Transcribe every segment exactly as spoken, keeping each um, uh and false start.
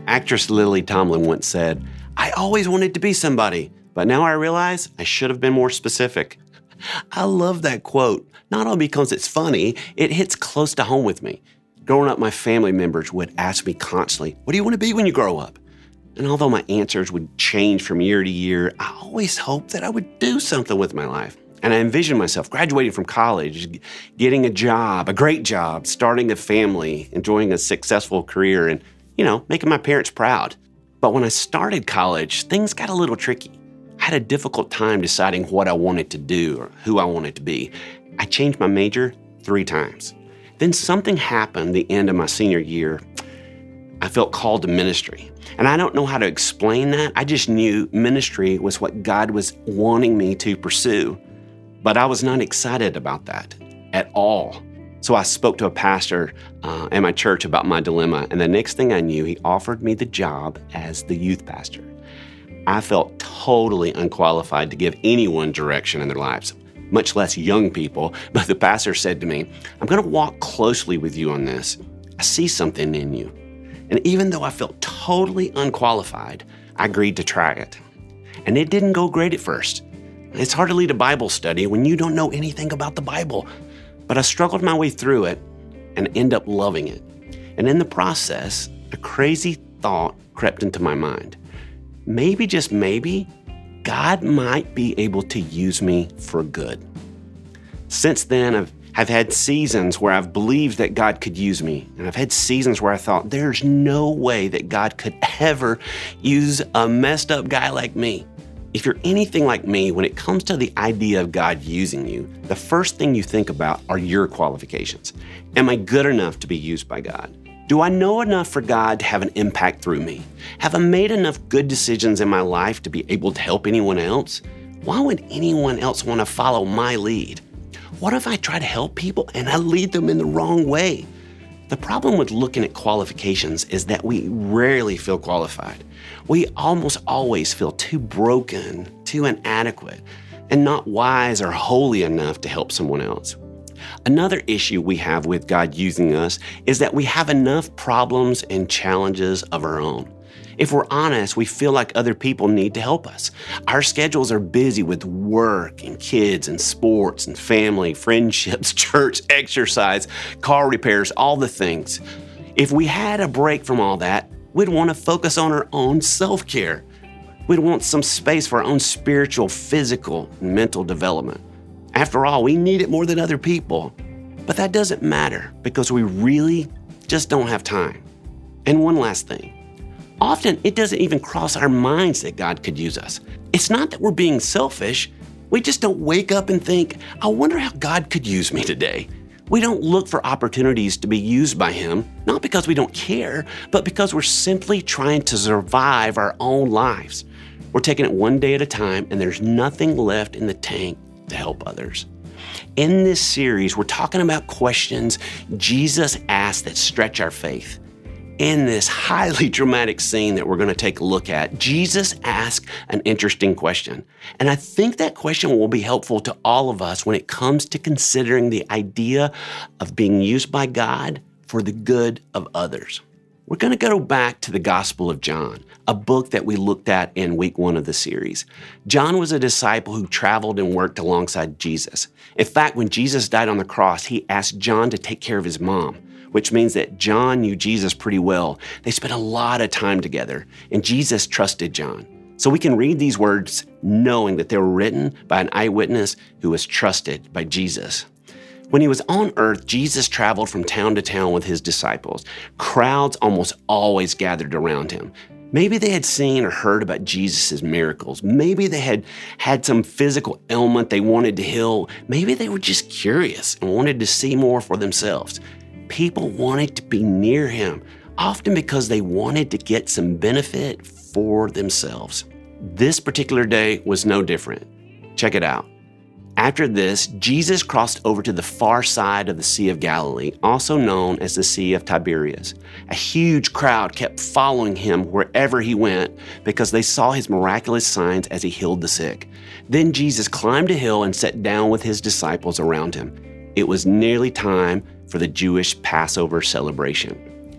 Actress Lily Tomlin once said, "I always wanted to be somebody, but now I realize I should have been more specific." I love that quote, not only because it's funny, it hits close to home with me. Growing up, my family members would ask me constantly, "What do you want to be when you grow up?" And although my answers would change from year to year, I always hoped that I would do something with my life. And I envisioned myself graduating from college, getting a job, a great job, starting a family, enjoying a successful career, and, you know, making my parents proud. But when I started college, things got a little tricky. I had a difficult time deciding what I wanted to do or who I wanted to be. I changed my major three times. Then something happened the end of my senior year. I felt called to ministry. And I don't know how to explain that. I just knew ministry was what God was wanting me to pursue. But I was not excited about that at all. So I spoke to a pastor uh, at my church about my dilemma. And the next thing I knew, he offered me the job as the youth pastor. I felt totally unqualified to give anyone direction in their lives, much less young people. But the pastor said to me, "I'm going to walk closely with you on this. I see something in you." And even though I felt totally unqualified, I agreed to try it. And it didn't go great at first. It's hard to lead a Bible study when you don't know anything about the Bible. But I struggled my way through it and ended up loving it. And in the process, a crazy thought crept into my mind. Maybe, just maybe, God might be able to use me for good. Since then, I've I've had seasons where I've believed that God could use me. And I've had seasons where I thought, there's no way that God could ever use a messed up guy like me. If you're anything like me, when it comes to the idea of God using you, the first thing you think about are your qualifications. Am I good enough to be used by God? Do I know enough for God to have an impact through me? Have I made enough good decisions in my life to be able to help anyone else? Why would anyone else want to follow my lead? What if I try to help people and I lead them in the wrong way? The problem with looking at qualifications is that we rarely feel qualified. We almost always feel too broken, too inadequate, and not wise or holy enough to help someone else. Another issue we have with God using us is that we have enough problems and challenges of our own. If we're honest, we feel like other people need to help us. Our schedules are busy with work and kids and sports and family, friendships, church, exercise, car repairs, all the things. If we had a break from all that, we'd want to focus on our own self-care. We'd want some space for our own spiritual, physical, and mental development. After all, we need it more than other people. But that doesn't matter because we really just don't have time. And one last thing. Often, it doesn't even cross our minds that God could use us. It's not that we're being selfish. We just don't wake up and think, I wonder how God could use me today. We don't look for opportunities to be used by Him, not because we don't care, but because we're simply trying to survive our own lives. We're taking it one day at a time, and there's nothing left in the tank to help others. In this series, we're talking about questions Jesus asked that stretch our faith. In this highly dramatic scene that we're going to take a look at, Jesus asked an interesting question. And I think that question will be helpful to all of us when it comes to considering the idea of being used by God for the good of others. We're going to go back to the Gospel of John, a book that we looked at in week one of the series. John was a disciple who traveled and worked alongside Jesus. In fact, when Jesus died on the cross, he asked John to take care of his mom, which means that John knew Jesus pretty well. They spent a lot of time together, and Jesus trusted John. So we can read these words knowing that they were written by an eyewitness who was trusted by Jesus. When he was on earth, Jesus traveled from town to town with his disciples. Crowds almost always gathered around him. Maybe they had seen or heard about Jesus' miracles. Maybe they had had some physical ailment they wanted to heal. Maybe they were just curious and wanted to see more for themselves. People wanted to be near him, often because they wanted to get some benefit for themselves. This particular day was no different. Check it out. After this, Jesus crossed over to the far side of the Sea of Galilee, also known as the Sea of Tiberias. A huge crowd kept following him wherever he went because they saw his miraculous signs as he healed the sick. Then Jesus climbed a hill and sat down with his disciples around him. It was nearly time for the Jewish Passover celebration.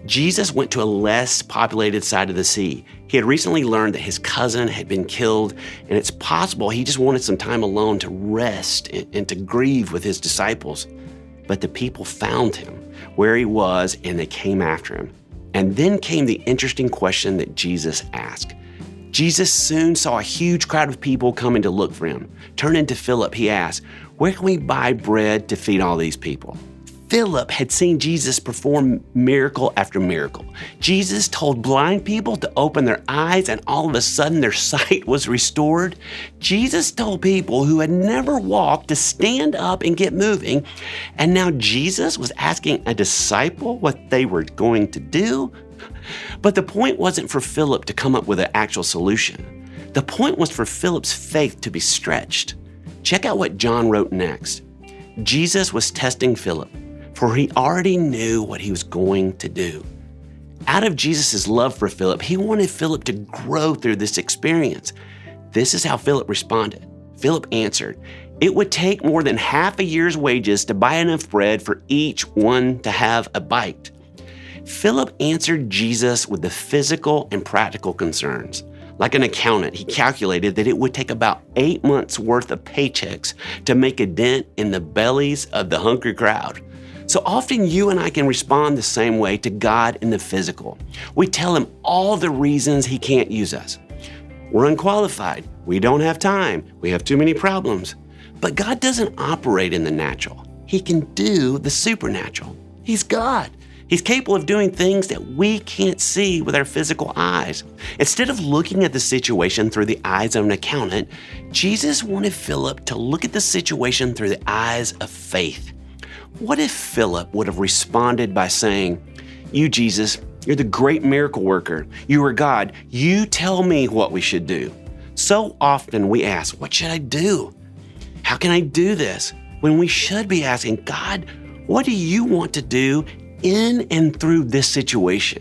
Jesus went to a less populated side of the sea. He had recently learned that his cousin had been killed, and it's possible he just wanted some time alone to rest and, and to grieve with his disciples. But the people found him where he was, and they came after him. And then came the interesting question that Jesus asked. Jesus soon saw a huge crowd of people coming to look for him. Turning to Philip, he asked, "Where can we buy bread to feed all these people?" Philip had seen Jesus perform miracle after miracle. Jesus told blind people to open their eyes, and all of a sudden their sight was restored. Jesus told people who had never walked to stand up and get moving. And now Jesus was asking a disciple what they were going to do. But the point wasn't for Philip to come up with an actual solution. The point was for Philip's faith to be stretched. Check out what John wrote next. Jesus was testing Philip, for he already knew what he was going to do. Out of Jesus' love for Philip, he wanted Philip to grow through this experience. This is how Philip responded. Philip answered, "It would take more than half a year's wages to buy enough bread for each one to have a bite." Philip answered Jesus with the physical and practical concerns. Like an accountant, he calculated that it would take about eight months' worth of paychecks to make a dent in the bellies of the hungry crowd. So often you and I can respond the same way to God in the physical. We tell him all the reasons he can't use us. We're unqualified. We don't have time. We have too many problems. But God doesn't operate in the natural. He can do the supernatural. He's God. He's capable of doing things that we can't see with our physical eyes. Instead of looking at the situation through the eyes of an accountant, Jesus wanted Philip to look at the situation through the eyes of faith. What if Philip would have responded by saying, "You, Jesus, you're the great miracle worker. You are God. You tell me what we should do." So often we ask, "What should I do? How can I do this?" When we should be asking, "God, what do you want to do in and through this situation?"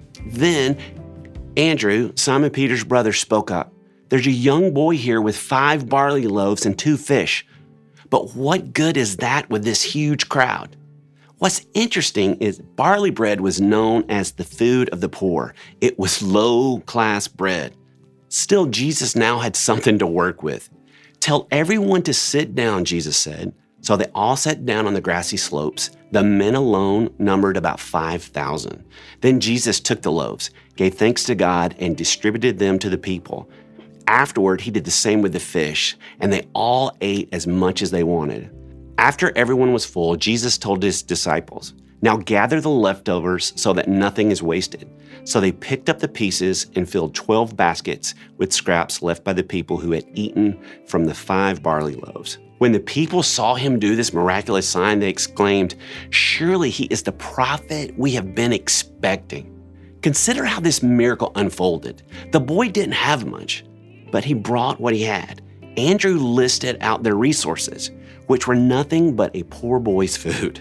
Then Andrew, Simon Peter's brother, spoke up. "There's a young boy here with five barley loaves and two fish. But what good is that with this huge crowd?" What's interesting is barley bread was known as the food of the poor. It was low-class bread. Still, Jesus now had something to work with. "Tell everyone to sit down," Jesus said. So they all sat down on the grassy slopes. The men alone numbered about five thousand. Then Jesus took the loaves, gave thanks to God, and distributed them to the people. Afterward, he did the same with the fish, and they all ate as much as they wanted. After everyone was full, Jesus told his disciples, "Now gather the leftovers so that nothing is wasted." So they picked up the pieces and filled twelve baskets with scraps left by the people who had eaten from the five barley loaves. When the people saw him do this miraculous sign, they exclaimed, "Surely he is the prophet we have been expecting." Consider how this miracle unfolded. The boy didn't have much, but he brought what he had. Andrew listed out their resources, which were nothing but a poor boy's food.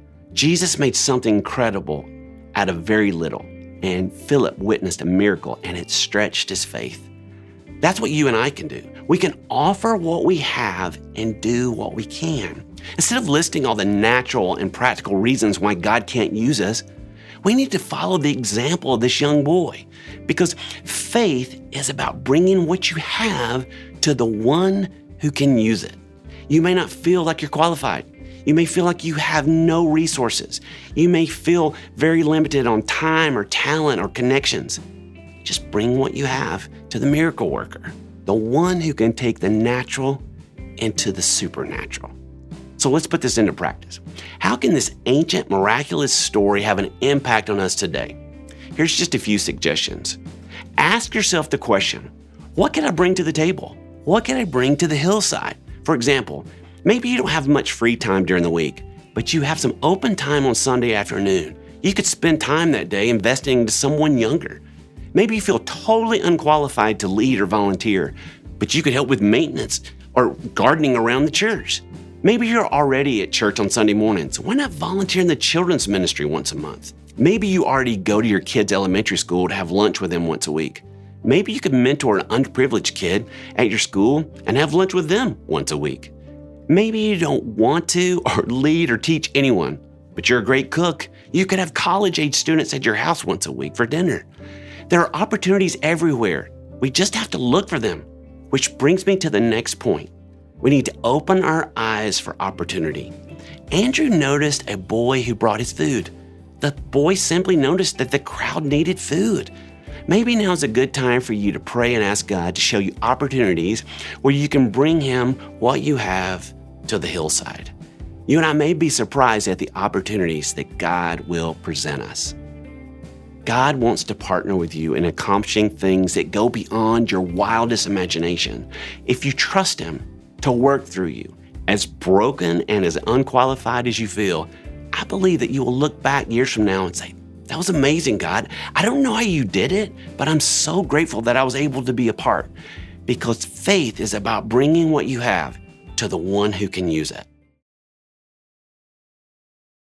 Jesus made something incredible out of very little, and Philip witnessed a miracle, and it stretched his faith. That's what you and I can do. We can offer what we have and do what we can. Instead of listing all the natural and practical reasons why God can't use us, we need to follow the example of this young boy, because faith is about bringing what you have to the one who can use it. You may not feel like you're qualified. You may feel like you have no resources. You may feel very limited on time or talent or connections. Just bring what you have to the miracle worker, the one who can take the natural into the supernatural. So let's put this into practice. How can this ancient miraculous story have an impact on us today? Here's just a few suggestions. Ask yourself the question, what can I bring to the table? What can I bring to the hillside? For example, maybe you don't have much free time during the week, but you have some open time on Sunday afternoon. You could spend time that day investing into someone younger. Maybe you feel totally unqualified to lead or volunteer, but you could help with maintenance or gardening around the church. Maybe you're already at church on Sunday mornings. Why not volunteer in the children's ministry once a month? Maybe you already go to your kids' elementary school to have lunch with them once a week. Maybe you could mentor an underprivileged kid at your school and have lunch with them once a week. Maybe you don't want to or lead or teach anyone, but you're a great cook. You could have college-age students at your house once a week for dinner. There are opportunities everywhere. We just have to look for them, which brings me to the next point. We need to open our eyes for opportunity. Andrew noticed a boy who brought his food. The boy simply noticed that the crowd needed food. Maybe now is a good time for you to pray and ask God to show you opportunities where you can bring Him what you have to the hillside. You and I may be surprised at the opportunities that God will present us. God wants to partner with you in accomplishing things that go beyond your wildest imagination. If you trust Him to work through you, as broken and as unqualified as you feel, I believe that you will look back years from now and say, "That was amazing, God. I don't know how you did it, but I'm so grateful that I was able to be a part." Because faith is about bringing what you have to the one who can use it.